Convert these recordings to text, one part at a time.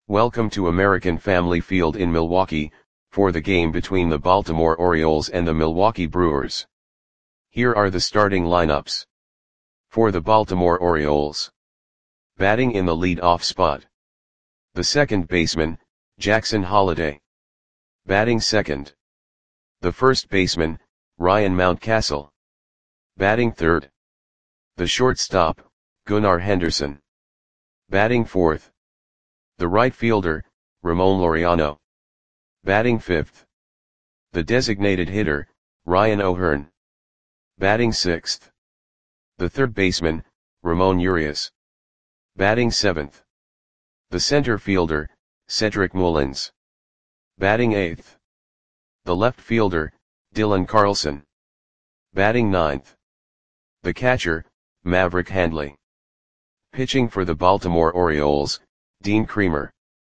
Welcome to American Family Field in Milwaukee, for the game between the Baltimore Orioles and the Milwaukee Brewers. Here are the starting lineups. For the Baltimore Orioles. Batting in the lead-off spot. The second baseman, Jackson Holliday. Batting second. The first baseman, Ryan Mountcastle. Batting third. The shortstop, Gunnar Henderson. Batting fourth. The right fielder, Ramon Laureano. Batting fifth. The designated hitter, Ryan O'Hearn. Batting sixth. The third baseman, Ramon Urias. Batting seventh. The center fielder, Cedric Mullins. Batting eighth. The left fielder, Dylan Carlson. Batting ninth. The catcher, Maverick Handley. Pitching for the Baltimore Orioles, Dean Kremer.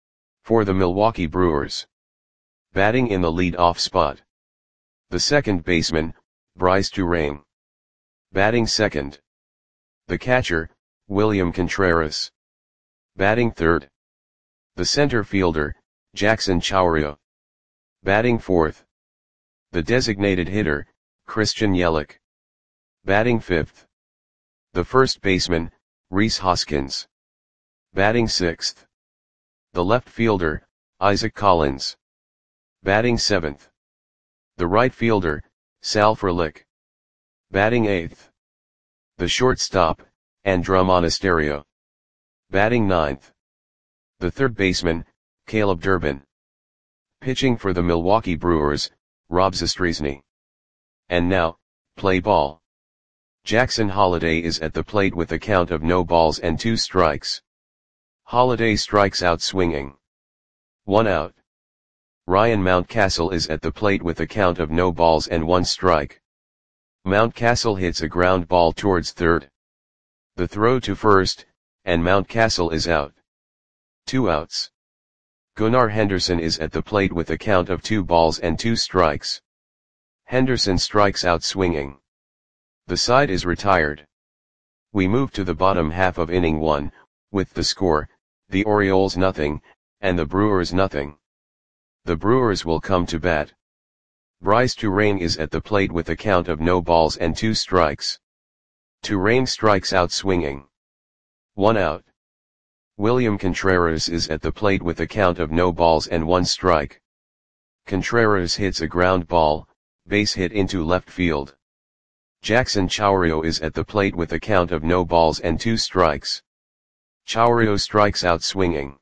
For the Milwaukee Brewers. Batting in the lead-off spot. The second baseman, Brice Turang. Batting second. The catcher, William Contreras. Batting third. The center fielder, Jackson Chourio. Batting fourth. The designated hitter, Christian Yelich. Batting fifth. The first baseman, Rhys Hoskins. Batting sixth. The left fielder, Isaac Collins. Batting seventh. The right fielder, Sal Frelick. Batting eighth. The shortstop, Andruw Monasterio. Batting ninth. The third baseman, Caleb Durbin. Pitching for the Milwaukee Brewers, Rob Zastryzny. And now, play ball. Jackson Holliday is at the plate with a count of no balls and 2 strikes. Holliday strikes out swinging. 1 out. Ryan Mountcastle is at the plate with a count of no balls and 1 strike. Mountcastle hits a ground ball towards third. The throw to first, and Mountcastle is out. 2 outs. Gunnar Henderson is at the plate with a count of 2 balls and 2 strikes. Henderson strikes out swinging. The side is retired. We move to the bottom half of inning 1, with the score, the Orioles nothing, and the Brewers nothing. The Brewers will come to bat. Brice Turang is at the plate with a count of no balls and 2 strikes. Turang strikes out swinging. 1 out. William Contreras is at the plate with a count of no balls and 1 strike. Contreras hits a ground ball, base hit into left field. Jackson Chourio is at the plate with a count of no balls and 2 strikes. Chourio strikes out swinging.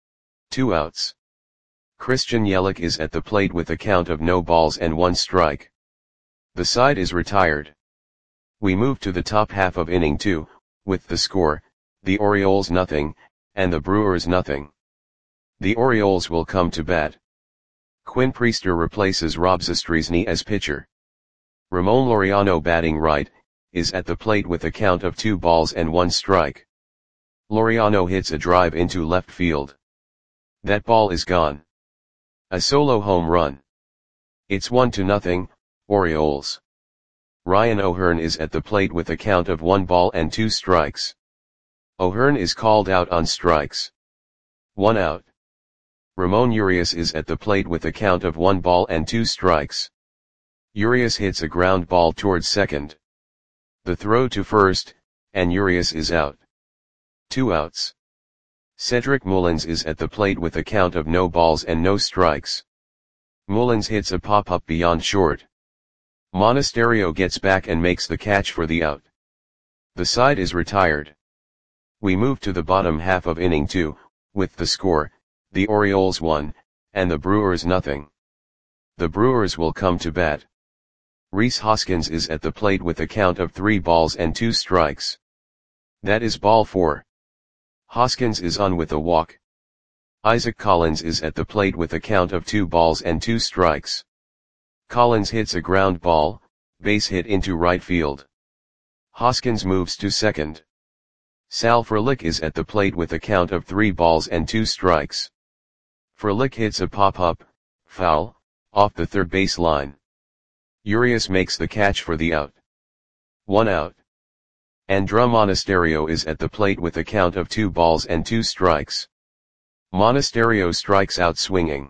2 outs. Christian Yelich is at the plate with a count of no balls and 1 strike. The side is retired. We move to the top half of inning 2, with the score, the Orioles nothing, and the Brewers nothing. The Orioles will come to bat. Quinn Priester replaces Rob Zastryzny as pitcher. Ramon Laureano, batting right, is at the plate with a count of 2 balls and 1 strike. Laureano hits a drive into left field. That ball is gone. A solo home run. It's 1-0, Orioles. Ryan O'Hearn is at the plate with a count of 1 ball and 2 strikes. O'Hearn is called out on strikes. 1 out. Ramon Urias is at the plate with a count of 1 ball and 2 strikes. Urias hits a ground ball towards second. The throw to first, and Urias is out. 2 outs. Cedric Mullins is at the plate with a count of no balls and no strikes. Mullins hits a pop-up beyond short. Monasterio gets back and makes the catch for the out. The side is retired. We move to the bottom half of inning 2, with the score, the Orioles 1, and the Brewers nothing. The Brewers will come to bat. Rhys Hoskins is at the plate with a count of 3 balls and 2 strikes. That is ball 4. Hoskins is on with a walk. Isaac Collins is at the plate with a count of 2 balls and 2 strikes. Collins hits a ground ball, base hit into right field. Hoskins moves to second. Sal Frelick is at the plate with a count of 3 balls and 2 strikes. Frelick hits a pop-up, foul, off the third base line. Urias makes the catch for the out. 1 out. Andruw Monasterio is at the plate with a count of 2 balls and 2 strikes. Monasterio strikes out swinging.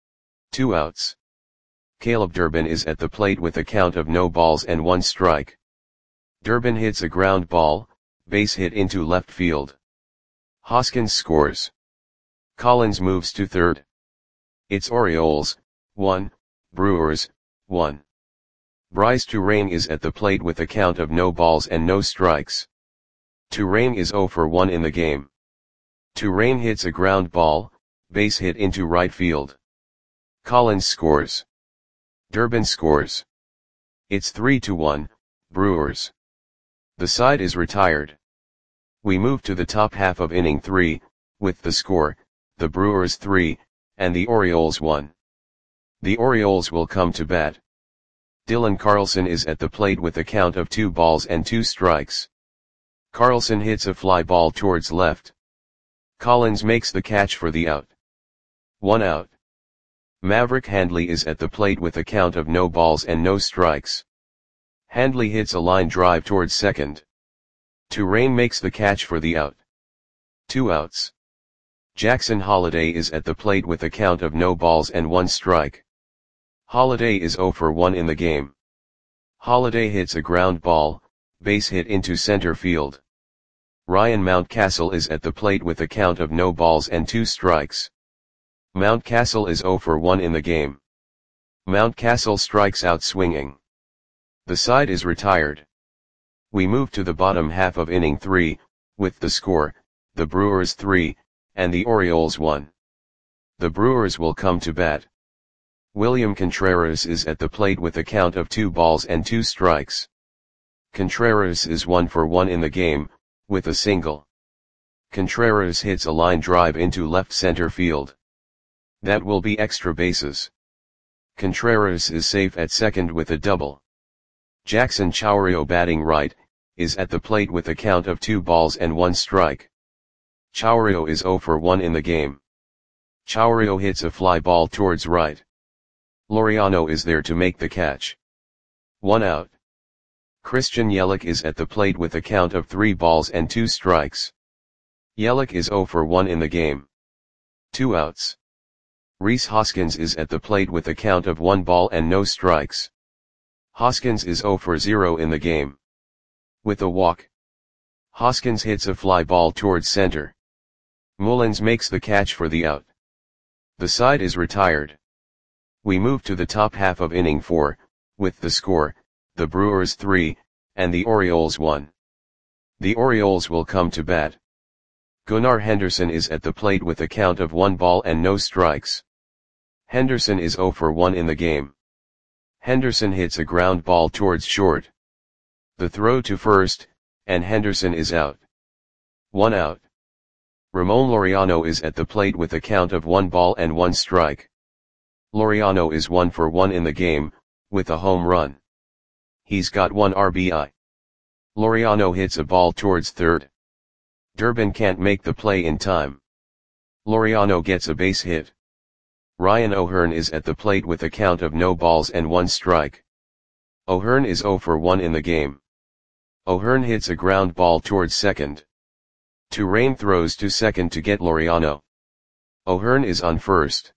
2 outs. Caleb Durbin is at the plate with a count of no balls and 1 strike. Durbin hits a ground ball, base hit into left field. Hoskins scores. Collins moves to third. It's Orioles, 1, Brewers, 1. Bryce Turang is at the plate with a count of no balls and no strikes. Turang is 0 for 1 in the game. Turang hits a ground ball, base hit into right field. Collins scores. Durbin scores. It's 3-1, Brewers. The side is retired. We move to the top half of inning 3, with the score, the Brewers 3, and the Orioles 1. The Orioles will come to bat. Dylan Carlson is at the plate with a count of 2 balls and 2 strikes. Carlson hits a fly ball towards left. Collins makes the catch for the out. 1 out. Maverick Handley is at the plate with a count of no balls and no strikes. Handley hits a line drive towards second. Turang makes the catch for the out. 2 outs. Jackson Holliday is at the plate with a count of no balls and 1 strike. Holliday is 0 for 1 in the game. Holliday hits a ground ball, base hit into center field. Ryan Mountcastle is at the plate with a count of no balls and 2 strikes. Mountcastle is 0 for 1 in the game. Mountcastle strikes out swinging. The side is retired. We move to the bottom half of inning 3, with the score, the Brewers 3, and the Orioles 1. The Brewers will come to bat. William Contreras is at the plate with a count of 2 balls and 2 strikes. Contreras is 1 for 1 in the game, with a single. Contreras hits a line drive into left center field. That will be extra bases. Contreras is safe at second with a double. Jackson Chourio, batting right, is at the plate with a count of 2 balls and 1 strike. Chourio is 0 for 1 in the game. Chourio hits a fly ball towards right. Laureano is there to make the catch. 1 out. Christian Yelich is at the plate with a count of 3 balls and 2 strikes. Yelich is 0 for 1 in the game. 2 outs. Rhys Hoskins is at the plate with a count of 1 ball and no strikes. Hoskins is 0 for 0 in the game. With a walk. Hoskins hits a fly ball towards center. Mullins makes the catch for the out. The side is retired. We move to the top half of inning 4, with the score, the Brewers 3, and the Orioles 1. The Orioles will come to bat. Gunnar Henderson is at the plate with a count of 1 ball and no strikes. Henderson is 0 for 1 in the game. Henderson hits a ground ball towards short. The throw to first, and Henderson is out. 1 out. Ramon Laureano is at the plate with a count of 1 ball and 1 strike. Laureano is 1 for 1 in the game, with a home run. He's got 1 RBI. Laureano hits a ball towards third. Durbin can't make the play in time. Laureano gets a base hit. Ryan O'Hearn is at the plate with a count of no balls and 1 strike. O'Hearn is 0 for 1 in the game. O'Hearn hits a ground ball towards second. Turang throws to second to get Laureano. O'Hearn is on first.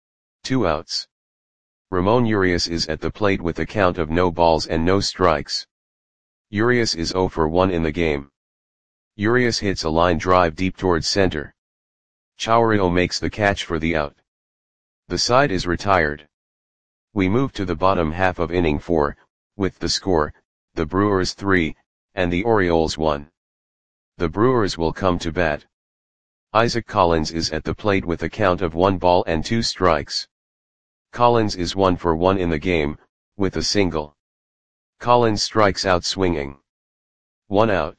2 outs. Ramon Urias is at the plate with a count of no balls and no strikes. Urias is 0 for 1 in the game. Urias hits a line drive deep towards center. Chourio makes the catch for the out. The side is retired. We move to the bottom half of inning 4, with the score, the Brewers 3, and the Orioles 1. The Brewers will come to bat. Isaac Collins is at the plate with a count of 1 ball and 2 strikes. Collins is 1 for 1 in the game, with a single. Collins strikes out swinging. 1 out.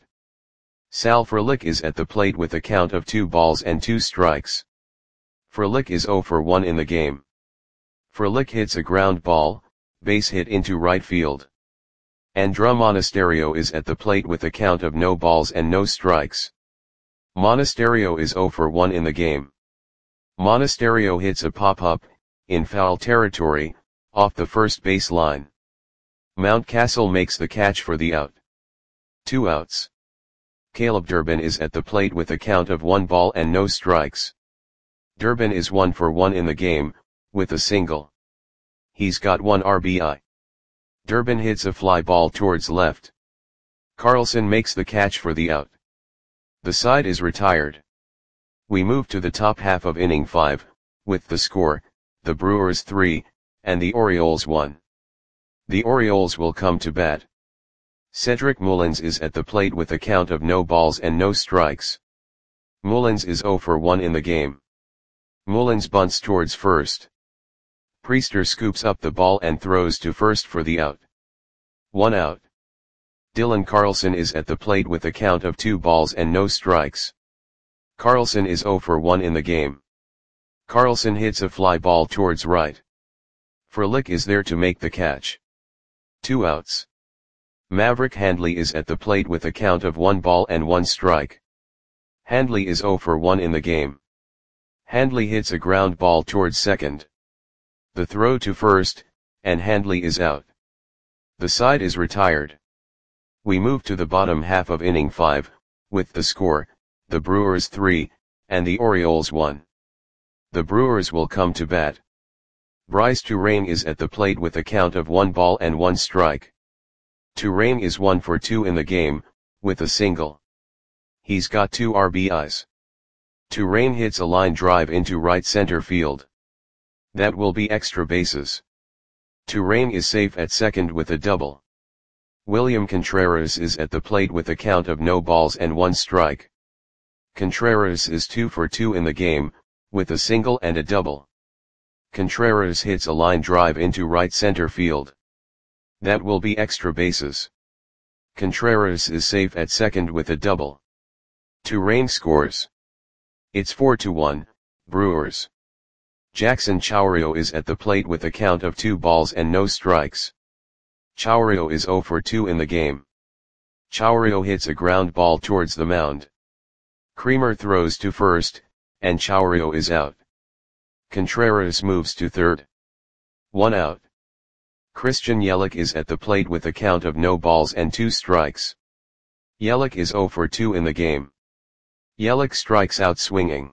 Sal Frelick is at the plate with a count of 2 balls and 2 strikes. Frelick is 0 for 1 in the game. Frelick hits a ground ball, base hit into right field. Andruw Monasterio is at the plate with a count of no balls and no strikes. Monasterio is 0 for 1 in the game. Monasterio hits a pop-up, in foul territory, off the first base line. Mountcastle makes the catch for the out. 2 outs. Caleb Durbin is at the plate with a count of 1 ball and no strikes. Durbin is 1 for 1 in the game, with a single. He's got 1 RBI. Durbin hits a fly ball towards left. Carlson makes the catch for the out. The side is retired. We move to the top half of inning 5, with the score, the Brewers 3, and the Orioles 1. The Orioles will come to bat. Cedric Mullins is at the plate with a count of no balls and no strikes. Mullins is 0 for 1 in the game. Mullins bunts towards first. Priester scoops up the ball and throws to first for the out. 1 out. Dylan Carlson is at the plate with a count of 2 balls and no strikes. Carlson is 0 for 1 in the game. Carlson hits a fly ball towards right. Frelick is there to make the catch. 2 outs. Maverick Handley is at the plate with a count of 1 ball and 1 strike. Handley is 0 for 1 in the game. Handley hits a ground ball towards second. The throw to first, and Handley is out. The side is retired. We move to the bottom half of inning 5, with the score, the Brewers 3, and the Orioles 1. The Brewers will come to bat. Bryce Turang is at the plate with a count of 1 ball and 1 strike. Turang is 1 for 2 in the game, with a single. He's got 2 RBIs. Turang hits a line drive into right center field. That will be extra bases. Turang is safe at second with a double. William Contreras is at the plate with a count of no balls and 1 strike. Contreras is 2 for 2 in the game, with a single and a double. Contreras hits a line drive into right center field. That will be extra bases. Contreras is safe at second with a double. Turang scores. It's 4-1, Brewers. Jackson Chourio is at the plate with a count of 2 balls and no strikes. Chourio is 0 for 2 in the game. Chourio hits a ground ball towards the mound. Creamer throws to first, and Chourio is out. Contreras moves to third. 1 out. Christian Yelich is at the plate with a count of no balls and 2 strikes. Yelich is 0 for 2 in the game. Yelich strikes out swinging.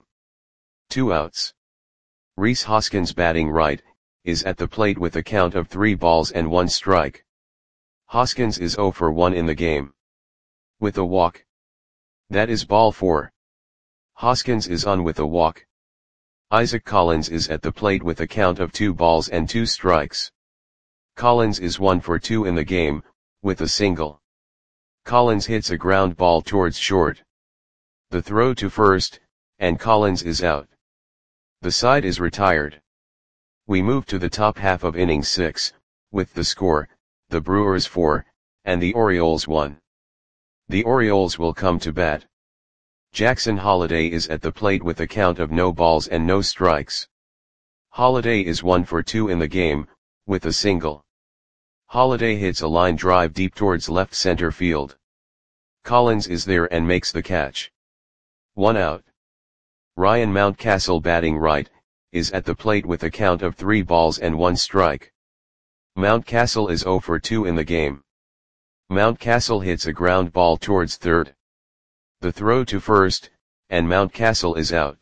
2 outs. Rhys Hoskins, batting right, is at the plate with a count of 3 balls and 1 strike. Hoskins is 0 for 1 in the game. With a walk. That is ball 4. Hoskins is on with a walk. Isaac Collins is at the plate with a count of 2 balls and 2 strikes. Collins is 1 for 2 in the game, with a single. Collins hits a ground ball towards short. The throw to first, and Collins is out. The side is retired. We move to the top half of inning 6, with the score, the Brewers 4, and the Orioles 1. The Orioles will come to bat. Jackson Holliday is at the plate with a count of no balls and no strikes. Holliday is 1 for 2 in the game, with a single. Holliday hits a line drive deep towards left center field. Collins is there and makes the catch. 1 out. Ryan Mountcastle, batting right, is at the plate with a count of 3 balls and 1 strike. Mountcastle is 0 for 2 in the game. Mountcastle hits a ground ball towards third. The throw to first, and Mountcastle is out.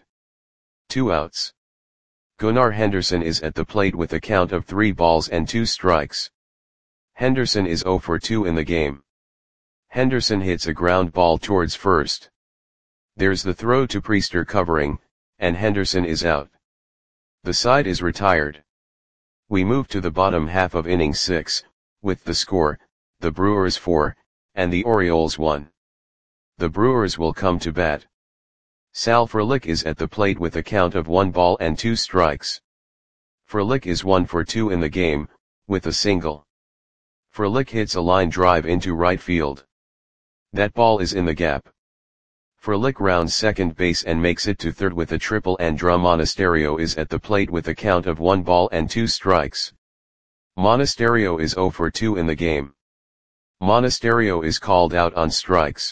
2 outs. Gunnar Henderson is at the plate with a count of 3 balls and 2 strikes. Henderson is 0 for 2 in the game. Henderson hits a ground ball towards first. There's the throw to Priester covering, and Henderson is out. The side is retired. We move to the bottom half of inning 6, with the score, the Brewers 4, and the Orioles 1. The Brewers will come to bat. Sal Frelick is at the plate with a count of 1 ball and 2 strikes. Frelick is 1 for 2 in the game, with a single. Frelick hits a line drive into right field. That ball is in the gap. Frelick rounds second base and makes it to third with a triple, and Drew Monasterio is at the plate with a count of 1 ball and 2 strikes. Monasterio is 0 for 2 in the game. Monasterio is called out on strikes.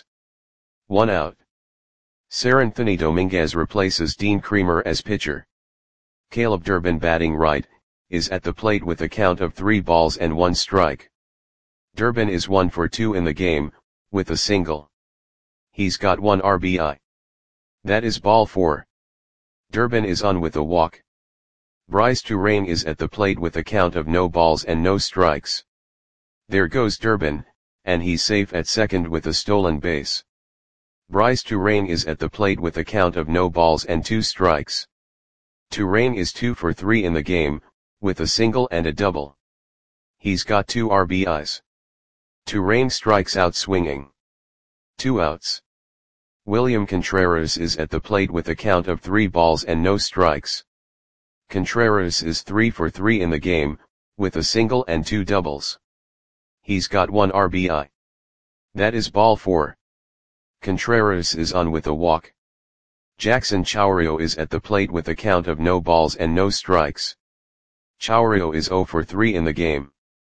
1 out. Seranthony Dominguez replaces Dean Creamer as pitcher. Caleb Durbin, batting right, is at the plate with a count of 3 balls and 1 strike. Durbin is 1 for 2 in the game, with a single. He's got 1 RBI. That is ball 4. Durbin is on with a walk. Bryce Touraine is at the plate with a count of no balls and no strikes. There goes Durbin, and he's safe at second with a stolen base. Bryce Touraine is at the plate with a count of no balls and 2 strikes. Touraine is 2 for 3 in the game, with a single and a double. He's got 2 RBIs. Touraine strikes out swinging. 2 outs. William Contreras is at the plate with a count of 3 balls and no strikes. Contreras is 3 for 3 in the game, with a single and 2 doubles. He's got 1 RBI. That is ball 4. Contreras is on with a walk. Jackson Chourio is at the plate with a count of no balls and no strikes. Chourio is 0 for 3 in the game.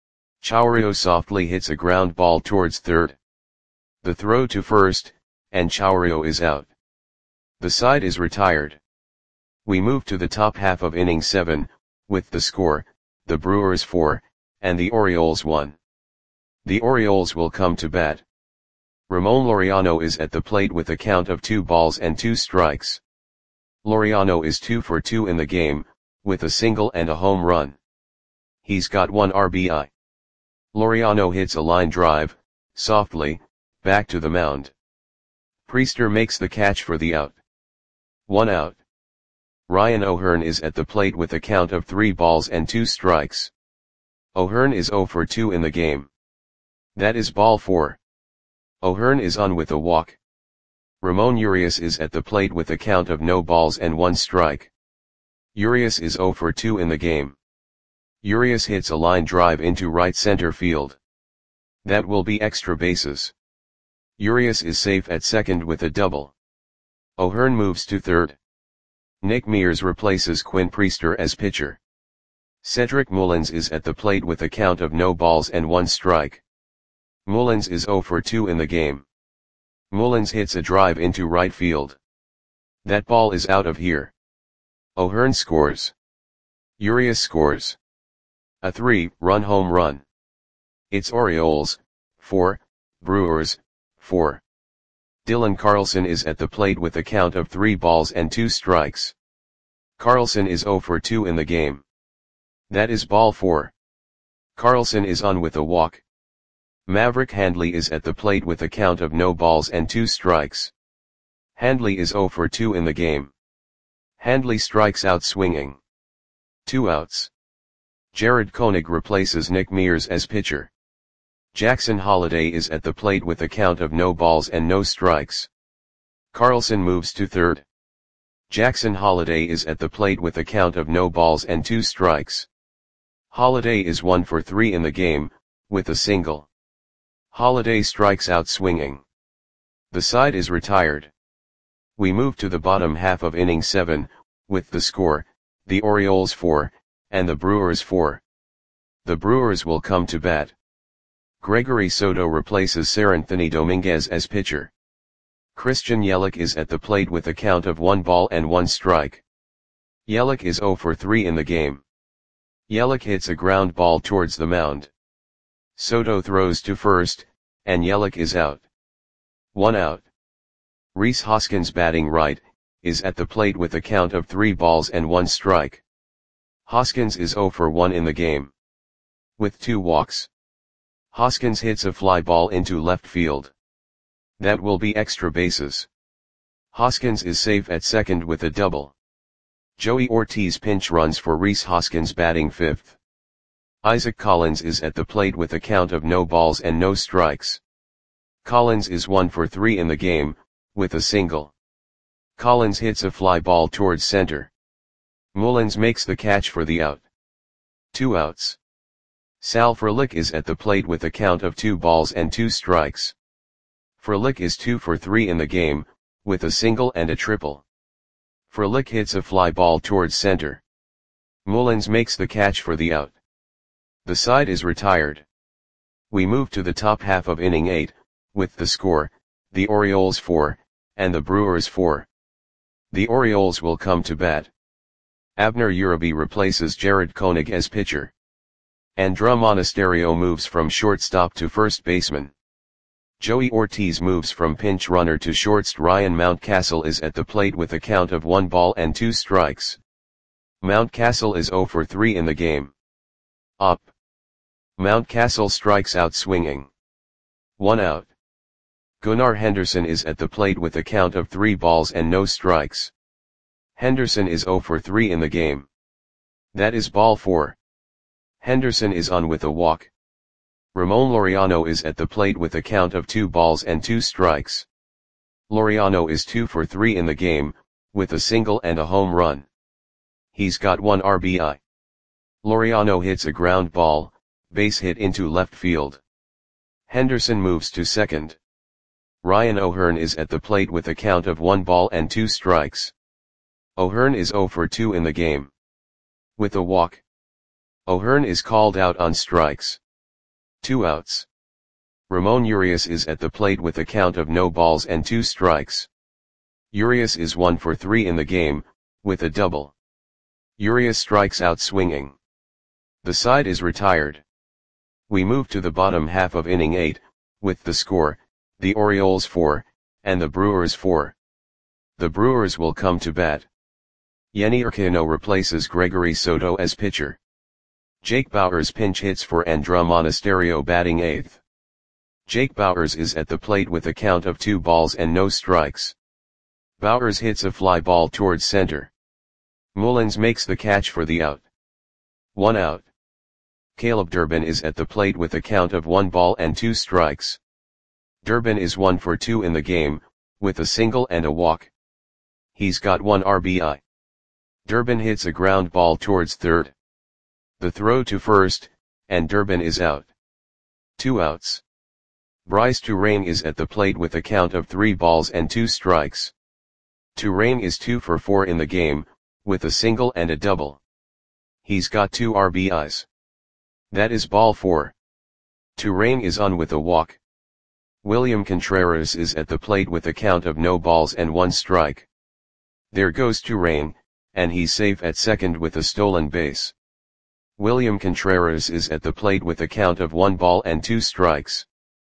Chourio softly hits a ground ball towards third. The throw to first, and Chourio is out. The side is retired. We move to the top half of inning 7, with the score, the Brewers 4, and the Orioles 1. The Orioles will come to bat. Ramon Laureano is at the plate with a count of 2 balls and 2 strikes. Laureano is 2 for 2 in the game, with a single and a home run. He's got 1 RBI. Laureano hits a line drive, softly, back to the mound. Priester makes the catch for the out. 1 out. Ryan O'Hearn is at the plate with a count of 3 balls and 2 strikes. O'Hearn is 0 for 2 in the game. That is ball 4. O'Hearn is on with a walk. Ramon Urias is at the plate with a count of no balls and 1 strike. Urias is 0 for 2 in the game. Urias hits a line drive into right center field. That will be extra bases. Urias is safe at second with a double. O'Hearn moves to third. Nick Mears replaces Quinn Priester as pitcher. Cedric Mullins is at the plate with a count of no balls and 1 strike. Mullins is 0 for 2 in the game. Mullins hits a drive into right field. That ball is out of here. O'Hearn scores. Urias scores. A 3-run home run. It's Orioles 4, Brewers 4. Dylan Carlson is at the plate with a count of 3 balls and 2 strikes. Carlson is 0 for 2 in the game. That is ball 4. Carlson is on with a walk. Maverick Handley is at the plate with a count of no balls and 2 strikes. Handley is 0 for 2 in the game. Handley strikes out swinging. 2 outs. Jared Koenig replaces Nick Mears as pitcher. Jackson Holliday is at the plate with a count of no balls and no strikes. Carlson moves to third. Jackson Holliday is at the plate with a count of no balls and 2 strikes. Holliday is 1 for 3 in the game, with a single. Holliday strikes out swinging. The side is retired. We move to the bottom half of inning 7, with the score, the Orioles 4, and the Brewers 4. The Brewers will come to bat. Gregory Soto replaces Seranthony Dominguez as pitcher. Christian Yelich is at the plate with a count of 1 ball and 1 strike. Yelich is 0 for 3 in the game. Yelich hits a ground ball towards the mound. Soto throws to first, and Yelich is out. 1 out. Rhys Hoskins, batting right, is at the plate with a count of 3 balls and 1 strike. Hoskins is 0 for 1 in the game. With 2 walks. Hoskins hits a fly ball into left field. That will be extra bases. Hoskins is safe at second with a double. Joey Ortiz pinch runs for Rhys Hoskins, batting 5th. Isaac Collins is at the plate with a count of no balls and no strikes. Collins is 1 for 3 in the game, with a single. Collins hits a fly ball towards center. Mullins makes the catch for the out. 2 outs. Sal Frelick is at the plate with a count of 2 balls and 2 strikes. Frelick is 2 for 3 in the game, with a single and a triple. Frelick hits a fly ball towards center. Mullins makes the catch for the out. The side is retired. We move to the top half of inning 8, with the score, the Orioles 4, and the Brewers 4. The Orioles will come to bat. Abner Uribe replaces Jared Koenig as pitcher. Andruw Monasterio moves from shortstop to first baseman. Joey Ortiz moves from pinch runner to shortstop. Ryan Mountcastle is at the plate with a count of 1 ball and 2 strikes. Mountcastle is 0 for 3 in the game. Up. Mountcastle strikes out swinging. 1 out. Gunnar Henderson is at the plate with a count of 3 balls and no strikes. Henderson is 0 for 3 in the game. That is ball 4. Henderson is on with a walk. Ramon Laureano is at the plate with a count of 2 balls and 2 strikes. Laureano is 2 for 3 in the game, with a single and a home run. He's got 1 RBI. Laureano hits a ground ball, base hit into left field. Henderson moves to second. Ryan O'Hearn is at the plate with a count of 1 ball and 2 strikes. O'Hearn is 0 for 2 in the game. With a walk. O'Hearn is called out on strikes. 2 outs. Ramon Urias is at the plate with a count of no balls and 2 strikes. Urias is 1 for 3 in the game, with a double. Urias strikes out swinging. The side is retired. We move to the bottom half of inning 8, with the score, the Orioles 4, and the Brewers 4. The Brewers will come to bat. Yenny Urquiano replaces Gregory Soto as pitcher. Jake Bauers pinch hits for Andruw Monasterio batting 8th. Jake Bauers is at the plate with a count of 2 balls and no strikes. Bauers hits a fly ball towards center. Mullins makes the catch for the out. 1 out. Caleb Durbin is at the plate with a count of 1 ball and 2 strikes. Durbin is 1 for 2 in the game, with a single and a walk. He's got 1 RBI. Durbin hits a ground ball towards third. The throw to first, and Durbin is out. 2 outs. Bryce Turang is at the plate with a count of 3 balls and 2 strikes. Turang is 2 for 4 in the game, with a single and a double. He's got 2 RBIs. That is ball 4. Turang is on with a walk. William Contreras is at the plate with a count of no balls and 1 strike. There goes Turang, and he's safe at second with a stolen base. William Contreras is at the plate with a count of 1 ball and 2 strikes.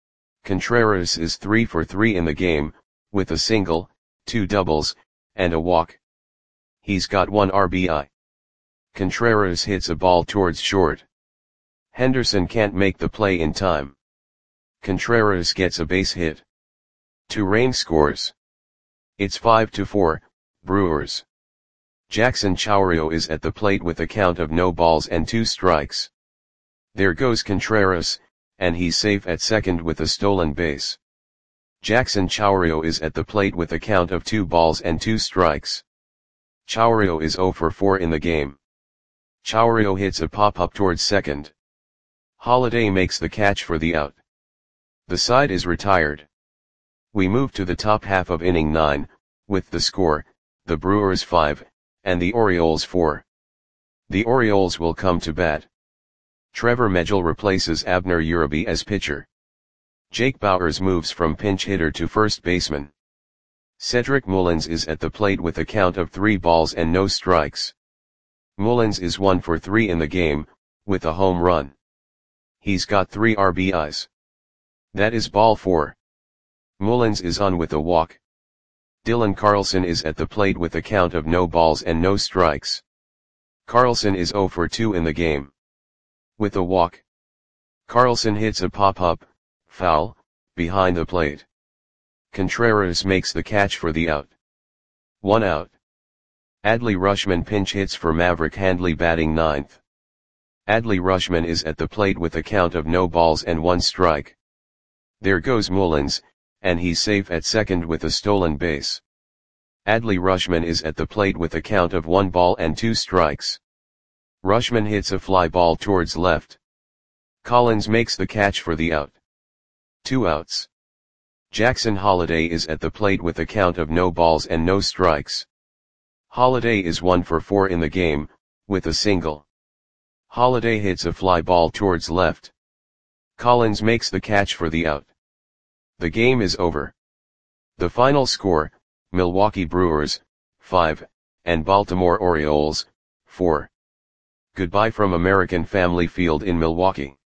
Contreras is 3 for 3 in the game, with a single, 2 doubles, and a walk. He's got 1 RBI. Contreras hits a ball towards short. Henderson can't make the play in time. Contreras gets a base hit. Turang scores. It's 5-4, Brewers. Jackson Chourio is at the plate with a count of no balls and 2 strikes. There goes Contreras, and he's safe at second with a stolen base. Jackson Chourio is at the plate with a count of 2 balls and 2 strikes. Chourio is 0 for 4 in the game. Chourio hits a pop-up towards second. Holiday makes the catch for the out. The side is retired. We move to the top half of inning 9, with the score, the Brewers 5, and the Orioles 4. The Orioles will come to bat. Trevor Megill replaces Abner Uribe as pitcher. Jake Bauers moves from pinch hitter to first baseman. Cedric Mullins is at the plate with a count of 3 balls and no strikes. Mullins is 1 for 3 in the game, with a home run. He's got 3 RBIs. That is ball 4. Mullins is on with a walk. Dylan Carlson is at the plate with a count of no balls and no strikes. Carlson is 0 for 2 in the game. With a walk. Carlson hits a pop-up, foul, behind the plate. Contreras makes the catch for the out. 1 out. Adley Rutschman pinch hits for Maverick Handley batting 9th. Adley Rutschman is at the plate with a count of no balls and 1 strike. There goes Mullins, and he's safe at second with a stolen base. Adley Rutschman is at the plate with a count of 1 ball and 2 strikes. Rutschman hits a fly ball towards left. Collins makes the catch for the out. 2 outs. Jackson Holiday is at the plate with a count of no balls and no strikes. Holiday is 1 for 4 in the game, with a single. Holiday hits a fly ball towards left. Collins makes the catch for the out. The game is over. The final score, Milwaukee Brewers, 5, and Baltimore Orioles, 4. Goodbye from American Family Field in Milwaukee.